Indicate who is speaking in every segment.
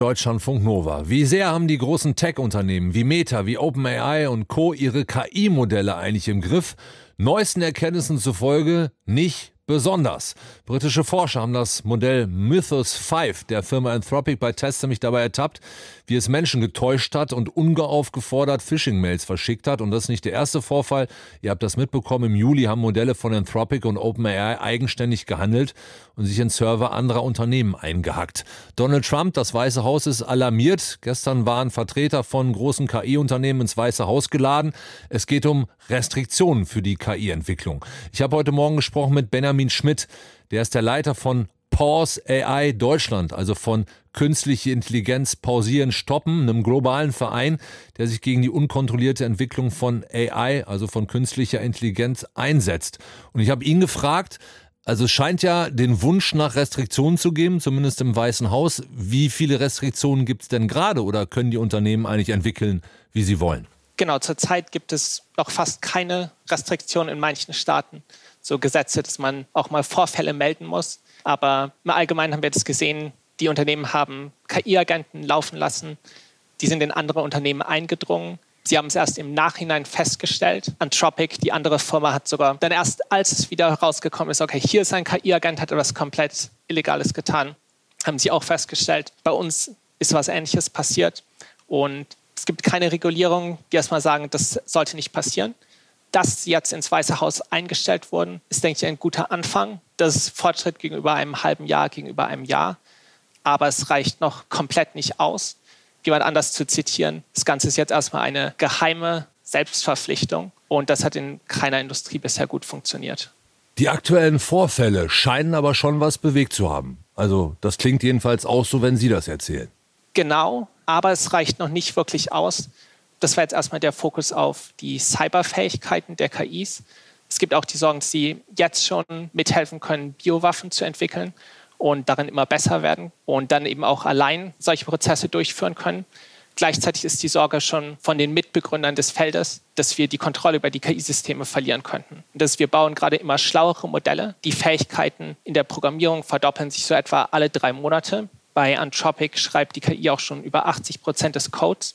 Speaker 1: Deutschlandfunk Nova. Wie sehr haben die großen Tech-Unternehmen wie Meta, wie OpenAI und Co. ihre KI-Modelle eigentlich im Griff? Neuesten Erkenntnissen zufolge nicht besonders. Britische Forscher haben das Modell Mythos 5 der Firma Anthropic bei Tests nämlich dabei ertappt, wie es Menschen getäuscht hat und ungeaufgefordert Phishing-Mails verschickt hat. Und das ist nicht der erste Vorfall. Ihr habt das mitbekommen. Im Juli haben Modelle von Anthropic und OpenAI eigenständig gehandelt und sich in Server anderer Unternehmen eingehackt. Donald Trump, das Weiße Haus, ist alarmiert. Gestern waren Vertreter von großen KI-Unternehmen ins Weiße Haus geladen. Es geht um Restriktionen für die KI-Entwicklung. Ich habe heute Morgen gesprochen mit Benjamin Schmidt. Der ist der Leiter von Pause AI Deutschland, also von Künstliche Intelligenz pausieren, stoppen, einem globalen Verein, der sich gegen die unkontrollierte Entwicklung von AI, also von künstlicher Intelligenz, einsetzt. Und ich habe ihn gefragt, also es scheint ja den Wunsch nach Restriktionen zu geben, zumindest im Weißen Haus. Wie viele Restriktionen gibt es denn gerade oder können die Unternehmen eigentlich entwickeln, wie sie wollen?
Speaker 2: Genau, zurzeit gibt es noch fast keine Restriktionen in manchen Staaten. So Gesetze, dass man auch mal Vorfälle melden muss. Aber im Allgemeinen haben wir das gesehen, die Unternehmen haben KI-Agenten laufen lassen, die sind in andere Unternehmen eingedrungen. Sie haben es erst im Nachhinein festgestellt. Anthropic, die andere Firma, hat sogar dann erst, als es wieder rausgekommen ist, okay, hier ist ein KI-Agent, hat etwas komplett Illegales getan, haben sie auch festgestellt. Bei uns ist was Ähnliches passiert und es gibt keine Regulierung, die erstmal sagen, das sollte nicht passieren. Dass sie jetzt ins Weiße Haus eingestellt wurden, ist, denke ich, ein guter Anfang. Das ist Fortschritt gegenüber einem halben Jahr, gegenüber einem Jahr. Aber es reicht noch komplett nicht aus. Jemand anders zu zitieren, das Ganze ist jetzt erstmal eine geheime Selbstverpflichtung. Und das hat in keiner Industrie bisher gut funktioniert.
Speaker 1: Die aktuellen Vorfälle scheinen aber schon was bewegt zu haben. Also das klingt jedenfalls auch so, wenn Sie das erzählen.
Speaker 2: Genau, aber es reicht noch nicht wirklich aus. Das war jetzt erstmal der Fokus auf die Cyberfähigkeiten der KIs. Es gibt auch die Sorgen, dass sie jetzt schon mithelfen können, Biowaffen zu entwickeln und darin immer besser werden und dann eben auch allein solche Prozesse durchführen können. Gleichzeitig ist die Sorge schon von den Mitbegründern des Feldes, dass wir die Kontrolle über die KI-Systeme verlieren könnten. Wir bauen gerade immer schlauere Modelle. Die Fähigkeiten in der Programmierung verdoppeln sich so etwa alle 3 Monate. Bei Anthropic schreibt die KI auch schon über 80% des Codes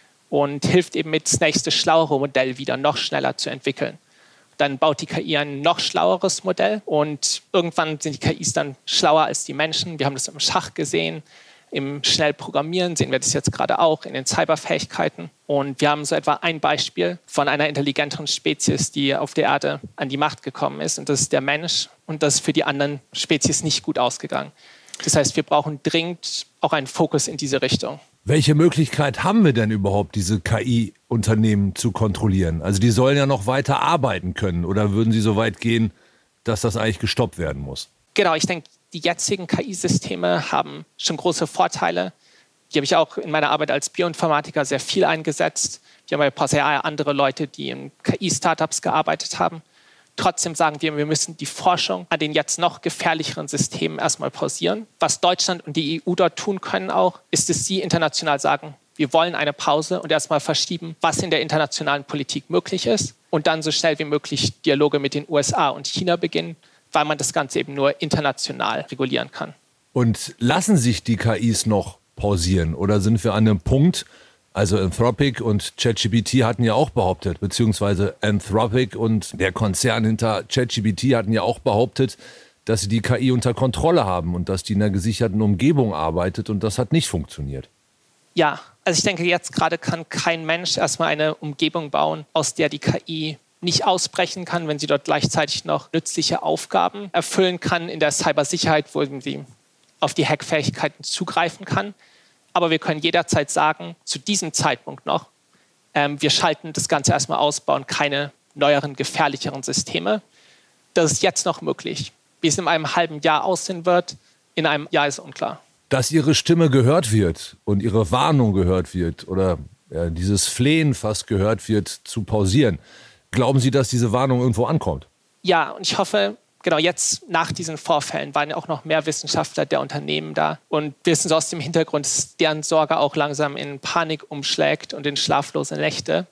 Speaker 2: und hilft eben mit das nächste schlauere Modell wieder noch schneller zu entwickeln. Dann baut die KI ein noch schlaueres Modell und irgendwann sind die KIs dann schlauer als die Menschen. Wir haben das im Schach gesehen, im Schnellprogrammieren sehen wir das jetzt gerade auch, in den Cyberfähigkeiten. Und wir haben so etwa ein Beispiel von einer intelligenteren Spezies, die auf der Erde an die Macht gekommen ist und das ist der Mensch und das ist für die anderen Spezies nicht gut ausgegangen. Das heißt, wir brauchen dringend auch einen Fokus in diese Richtung.
Speaker 1: Welche Möglichkeit haben wir denn überhaupt, diese KI-Unternehmen zu kontrollieren? Also die sollen ja noch weiter arbeiten können. Oder würden Sie so weit gehen, dass das eigentlich gestoppt werden muss?
Speaker 2: Genau, ich denke, die jetzigen KI-Systeme haben schon große Vorteile. Die habe ich auch in meiner Arbeit als Bioinformatiker sehr viel eingesetzt. Wir haben bei Pause AI andere Leute, die in KI-Startups gearbeitet haben. Trotzdem sagen wir müssen die Forschung an den jetzt noch gefährlicheren Systemen erstmal pausieren. Was Deutschland und die EU dort tun können auch, ist, dass sie international sagen, wir wollen eine Pause und erstmal verschieben, was in der internationalen Politik möglich ist und dann so schnell wie möglich Dialoge mit den USA und China beginnen, weil man das Ganze eben nur international regulieren kann.
Speaker 1: Und lassen sich die KIs noch pausieren oder sind wir an einem Punkt? Also Anthropic und ChatGPT hatten ja auch behauptet, beziehungsweise Anthropic und der Konzern hinter ChatGPT hatten ja auch behauptet, dass sie die KI unter Kontrolle haben und dass die in einer gesicherten Umgebung arbeitet und das hat nicht funktioniert.
Speaker 2: Ja, also ich denke, jetzt gerade kann kein Mensch erstmal eine Umgebung bauen, aus der die KI nicht ausbrechen kann, wenn sie dort gleichzeitig noch nützliche Aufgaben erfüllen kann in der Cybersicherheit, wo sie auf die Hackfähigkeiten zugreifen kann. Aber wir können jederzeit sagen, zu diesem Zeitpunkt noch, wir schalten das Ganze erstmal aus, bauen keine neueren, gefährlicheren Systeme. Das ist jetzt noch möglich. Wie es in einem halben Jahr aussehen wird, in einem Jahr ist unklar.
Speaker 1: Dass Ihre Stimme gehört wird und Ihre Warnung gehört wird oder dieses Flehen fast gehört wird, zu pausieren. Glauben Sie, dass diese Warnung irgendwo ankommt?
Speaker 2: Ja, und ich hoffe, genau jetzt nach diesen Vorfällen waren ja auch noch mehr Wissenschaftler der Unternehmen da. Und wir wissen so aus dem Hintergrund, dass deren Sorge auch langsam in Panik umschlägt und in schlaflose Nächte.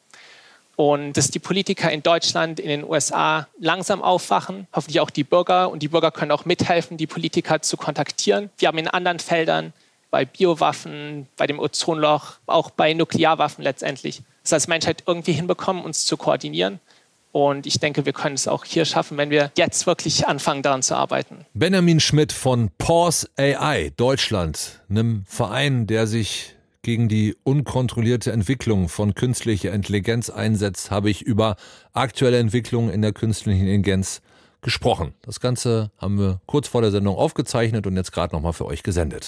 Speaker 2: Und dass die Politiker in Deutschland, in den USA langsam aufwachen, hoffentlich auch die Bürger. Und die Bürger können auch mithelfen, die Politiker zu kontaktieren. Wir haben in anderen Feldern bei Biowaffen, bei dem Ozonloch, auch bei Nuklearwaffen letztendlich, es als Menschheit irgendwie hinbekommen, uns zu koordinieren. Und ich denke, wir können es auch hier schaffen, wenn wir jetzt wirklich anfangen, daran zu arbeiten.
Speaker 1: Benjamin Schmidt von Pause AI Deutschland, einem Verein, der sich gegen die unkontrollierte Entwicklung von künstlicher Intelligenz einsetzt, habe ich über aktuelle Entwicklungen in der künstlichen Intelligenz gesprochen. Das Ganze haben wir kurz vor der Sendung aufgezeichnet und jetzt gerade nochmal für euch gesendet.